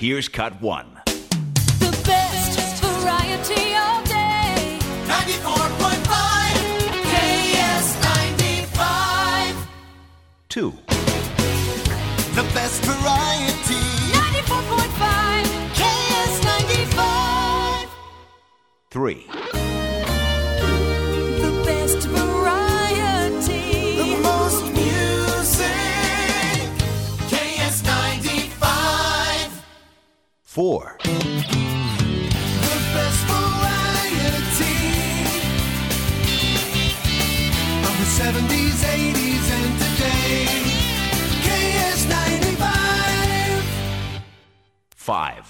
Here's cut one. The best variety all day. 94.5 KS95. 2. The best variety. 94.5 KS95. 3. The best variety. The most music. KS95. 4. The best variety of the 70s, 80s, and today. KS95. 5.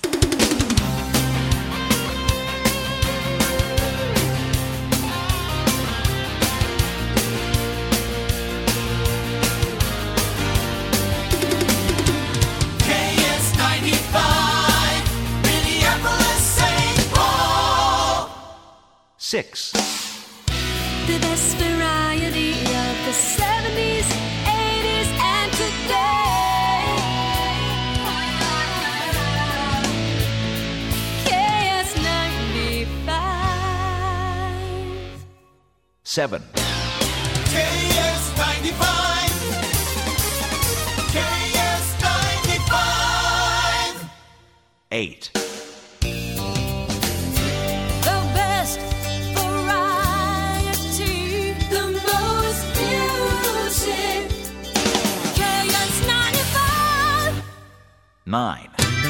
KS95, Minneapolis, St. Paul. 6. The best variety of the 70s, 80s, and today. KS95. 7. KS95. KS95. 8. The best variety, the most music. KS95. 9.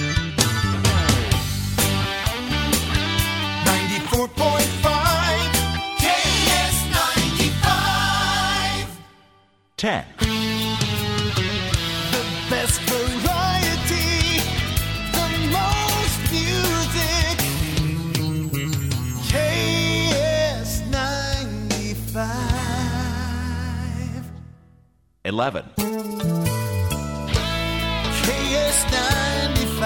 94.5 KS95. 10. The best variety, the most music. KS95. 11. KS95.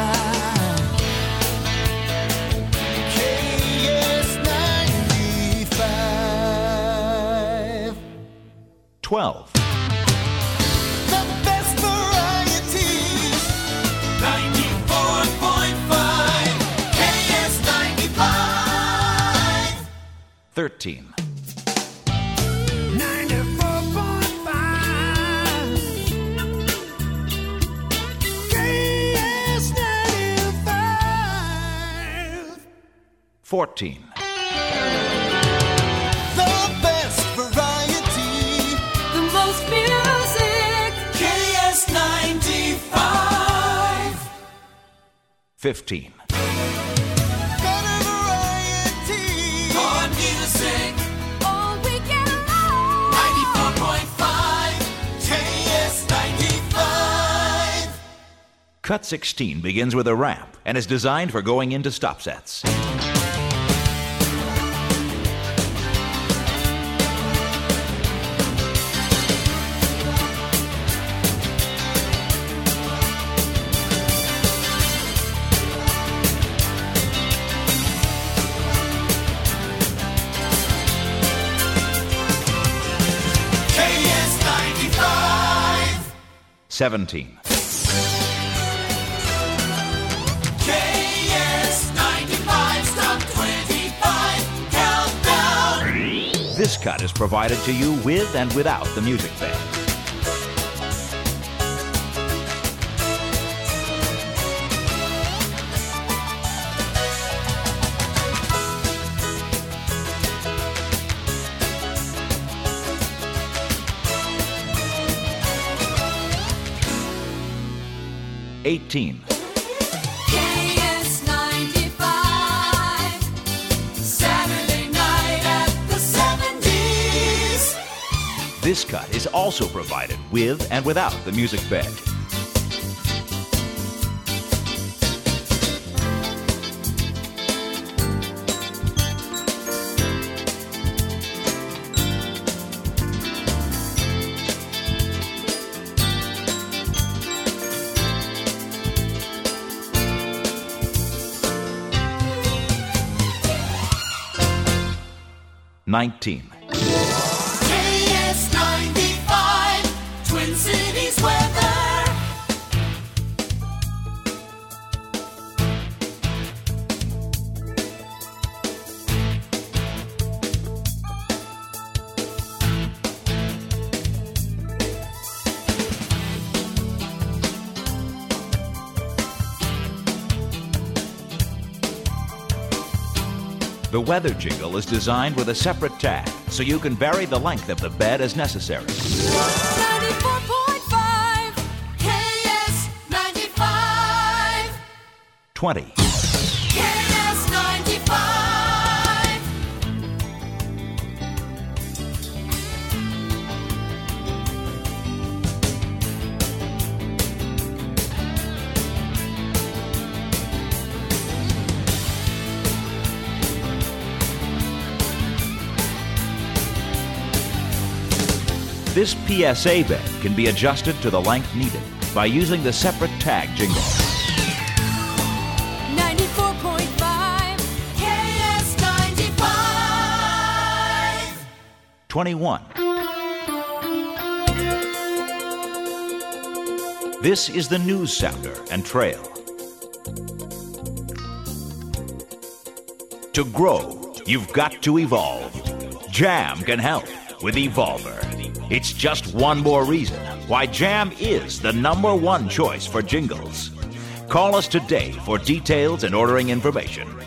KS95. 12. The best variety. 94.5 KS95. 13. 94.5 KS95. 14. The best variety. The most music. KS95. 15. Better variety. More music. All weekend long. 94.5 KS95. Cut 16 begins with a ramp and is designed for going into stop sets. KS95. 17. KS95. Stop 25. Countdown. This cut is provided to you with and without the music bed. $18. KS95. Saturday night at the 70s. This cut is also provided with and without the music bed. $19. KS95. Twin Cities weather. The weather jingle is designed with a separate tag, so you can vary the length of the bed as necessary. 94.5 KS 95. 20. KS 95. This PSA bed can be adjusted to the length needed by using the separate tag jingle. 94.5 KS 95. 21. This is the news sounder and trail. To grow, you've got to evolve. Jam can help with Evolver. It's just one more reason why Jam is the #1 choice for jingles. Call us today for details and ordering information.